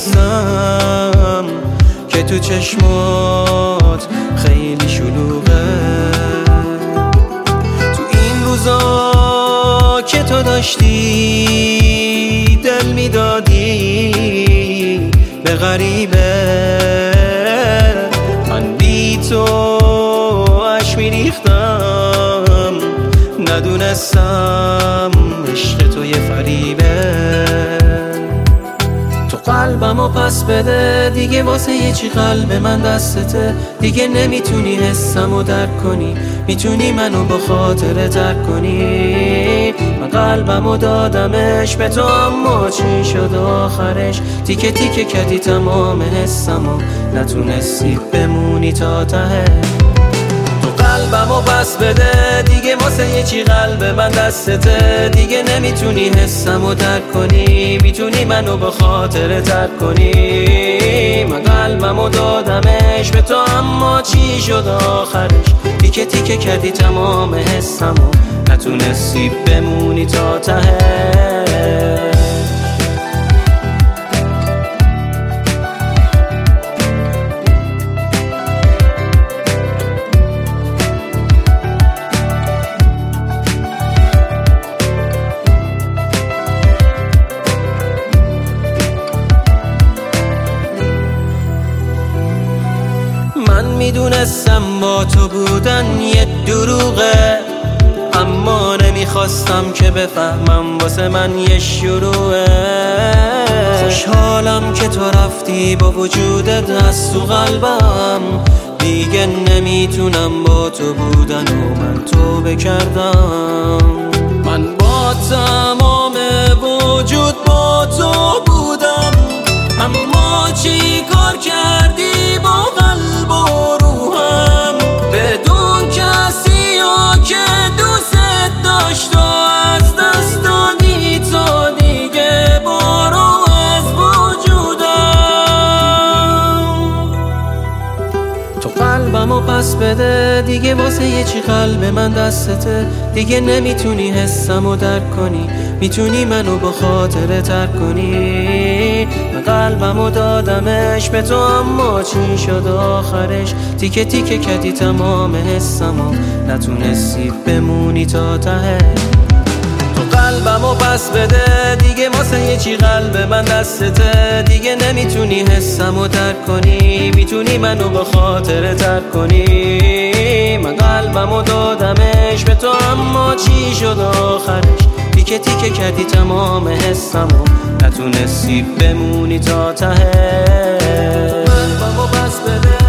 میدونستم که تو چشمات خیلی شلوغه. تو این روزا که تو داشتی دل میدادی به غریبه، من بی تو عشق میریختم، ندونستم عشق تو یه فریبه. تو قلبمو پس بده دیگه، واسه یه چی قلب من دستته، دیگه نمیتونی حسمو درک کنی، میتونی منو با خاطر ترک کنی. من قلبمو دادمش به تو، اما چی شد آخرش؟ تیکه تیکه کردی تمام حسمو، نتونستی بمونی تا ته. قلبمو پس بده دیگه، واسه یه چی قلب من دستته، دیگه نمیتونی حسمو درک کنی، میتونی منو به خاطر ترک کنی. من قلبمو دادمش به تو، اما چی شد آخرش؟ تیکه تیکه کردی تمام حسمو، نتونستی بمونی تا ته. من میدونستم با تو بودن یه دروغه، اما نمیخواستم که بفهمم واسه من یه شروعه. خوشحالم که تو رفتی با وجودت از تو قلبم، دیگه نمیتونم با تو بودن و من تو بکردم. من با تمام وجود با تو بودم، اما چی کار کردی با قلب و روحم؟ بدون کسی و که دوست داشت و از دست دادی تو، دیگه برو از وجودم. تو قلبمو پس بده دیگه، واسه یه چی قلب من دستته، دیگه نمیتونی حسمو درک کنی، میتونی منو با خاطر ترک کنی. من قلبمو دادمش به تو، اما چی شد آخرش؟ تیکه تیکه کردی تمام حسمو، نتونستی بمونی تا ته. تو قلبمو پس بده دیگه، واسه یه چی قلب من دستته، دیگه نمیتونی حسمو درک کنی، میتونی منو با خاطر ترک کنی. من قلبمو دادمش به تو، اما چی شد آخرش؟ تیکه تیکه کردی تمام حسمو، نتونستی بمونی تا ته. قلبمو پس بده